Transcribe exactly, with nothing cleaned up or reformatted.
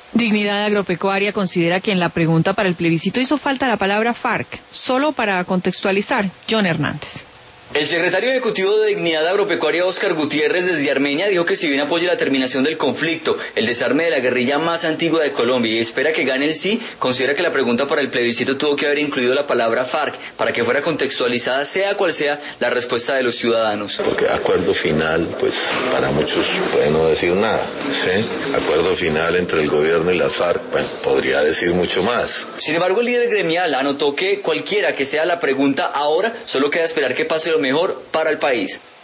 Dignidad Agropecuaria considera que en la pregunta para el plebiscito hizo falta la palabra FARC, solo para contextualizar. John Hernández. El secretario ejecutivo de Dignidad Agropecuaria, Óscar Gutiérrez, desde Armenia, dijo que si bien apoya la terminación del conflicto, el desarme de la guerrilla más antigua de Colombia y espera que gane el sí, considera que la pregunta para el plebiscito tuvo que haber incluido la palabra FARC para que fuera contextualizada, sea cual sea la respuesta de los ciudadanos. Porque acuerdo final, pues para muchos puede no decir nada, ¿sí? Acuerdo final entre el gobierno y las FARC, bueno, podría decir mucho más. Sin embargo, el líder gremial anotó que cualquiera que sea la pregunta ahora, solo queda esperar que pase lo mejor para el país.